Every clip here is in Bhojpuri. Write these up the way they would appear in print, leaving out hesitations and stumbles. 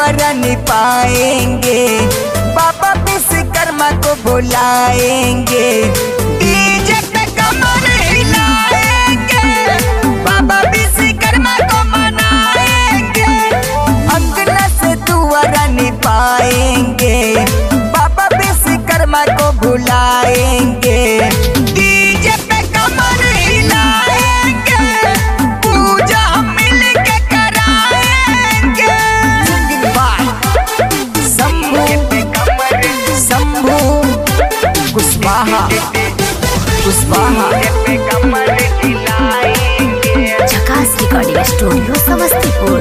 दुआरा नहीं पाएंगे, बाबा विश्वकर्मा को बुलाएंगे। डीजे पे कमर हिलाएंगे, बाबा विश्वकर्मा को मनाएंगे। अंगना से दुआरा नहीं पाएंगे, बाबा विश्वकर्मा को बुलाएंगे। डीजे पे कमर हिलाएंगे, पूजा हम मिल के कराएंगे। शंभू कुशवाहा झकास रिकॉर्डिंग स्टूडियो समस्तीपुर।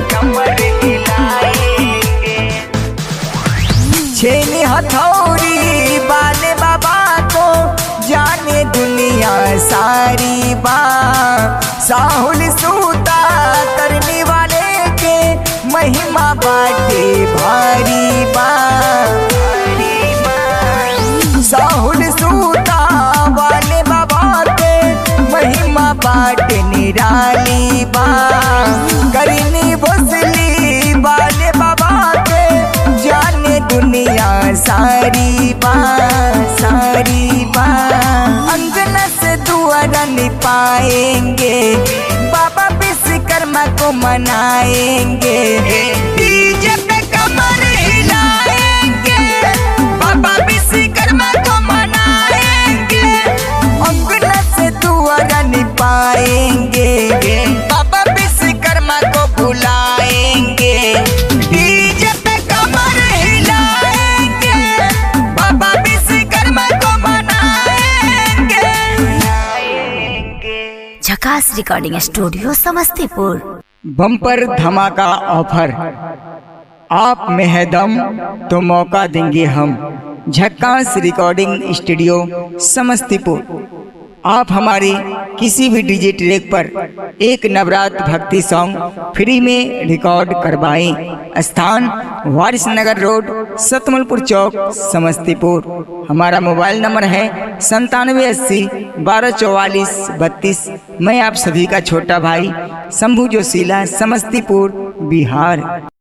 छेनी हथौड़ी वाले बाबा को जाने दुनिया सारी बा। साहुल सूता करने वाले के महिमा बाटे भारी बा। साहुल सूता वाले बाबा के महिमा बाटे निराली बा। करनी भोसली वाले बाबा के जाने दुनिया सारी बा, सारी बा। अंगना से दुआरा नहीं पाएंगे, बाबा विश्वकर्मा को मनाएंगे। डीजे पे कमर हिलाएंगे, बाबा विश्वकर्मा को मनाएंगे। अंगना से दुआरा नहीं पाएंगे, बाबा विश्वकर्मा को बुलाएंगे। डीजे पे कमर हिलाएंगे, बाबा विश्वकर्मा को मनाएंगे। झकास रिकॉर्डिंग स्टूडियो समस्तीपुर। बम्पर धमाका ऑफर, आप में है दम तो मौका देंगे हम। झकास रिकॉर्डिंग स्टूडियो समस्तीपुर। आप हमारे किसी भी डीजे ट्रैक पर एक नवरात्र भक्ति सॉन्ग फ्री में रिकॉर्ड करवाएं। स्थान वारिस नगर रोड, सतमलपुर चौक, समस्तीपुर। हमारा मोबाइल नंबर है 9780 1244 32। मैं आप सभी का छोटा भाई शंभू जोशीला, समस्तीपुर, बिहार।